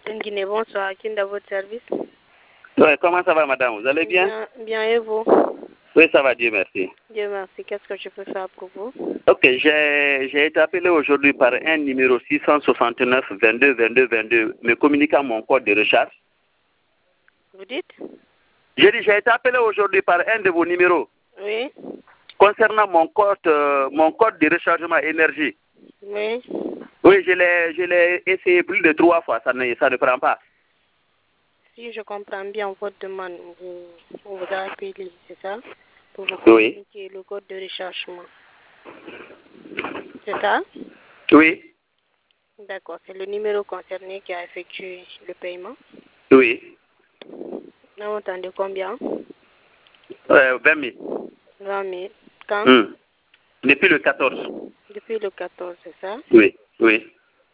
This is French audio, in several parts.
Guinée, bonsoir. Qui est dans votre service? Ouais, comment ça va, madame? Vous allez bien? Bien, et vous? Oui, ça va, Dieu merci. Dieu merci. Qu'est-ce que je peux faire pour vous? Ok, j'ai été appelé aujourd'hui par un numéro 669 22 22 22 me communiquant mon code de recharge. Vous dites? J'ai dit, j'ai été appelé aujourd'hui par un de vos numéros. Oui. Concernant mon code de rechargement énergie. Oui. Oui, je l'ai essayé plus de 3 fois, ça ne prend pas. Si je comprends bien votre demande, on vous a appelé, c'est ça? Pour vous Oui. communiquer le code de rechargement. C'est ça? Oui. D'accord, c'est le numéro concerné qui a effectué le paiement. Oui. Un montant de combien? 20 000. 20 000. Quand? Depuis le 14. Depuis le 14, c'est ça? Oui, oui.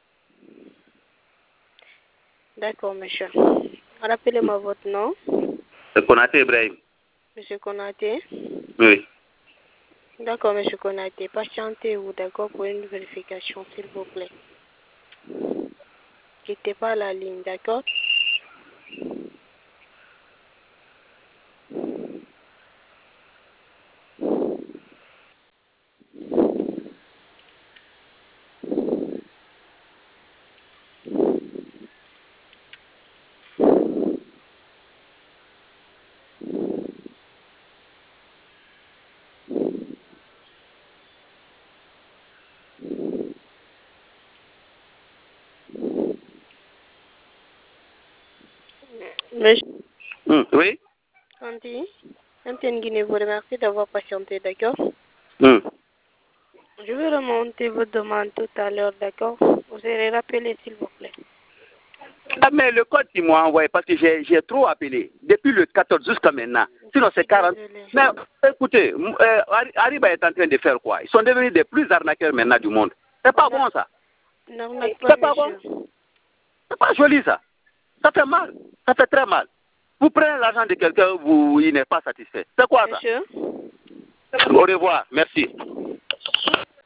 D'accord, monsieur. Rappelez-moi votre nom. Konaté Ibrahim. Monsieur Konaté. Oui. D'accord, monsieur Konaté. Patientez-vous, d'accord, pour une vérification, s'il vous plaît. Quittez pas la ligne, d'accord? Monsieur Oui. Antenne Guinée vous remercie d'avoir patienté, d'accord? Je vais remonter votre demande tout à l'heure, d'accord? Vous serez rappelé, s'il vous plaît. Ah, mais le code qu'ils m'ont envoyé, parce que j'ai trop appelé, depuis le 14 jusqu'à maintenant. Sinon, c'est 40. Désolée. Mais écoutez, Ariba est en train de faire quoi? Ils sont devenus des plus arnaqueurs maintenant du monde. C'est pas bon, ça. N'arnaque pas, C'est pas monsieur. bon. C'est pas joli, ça. Ça fait mal. Ça fait très mal. Vous prenez l'argent de quelqu'un, il n'est pas satisfait. C'est quoi, ça? Monsieur? Au revoir. Merci.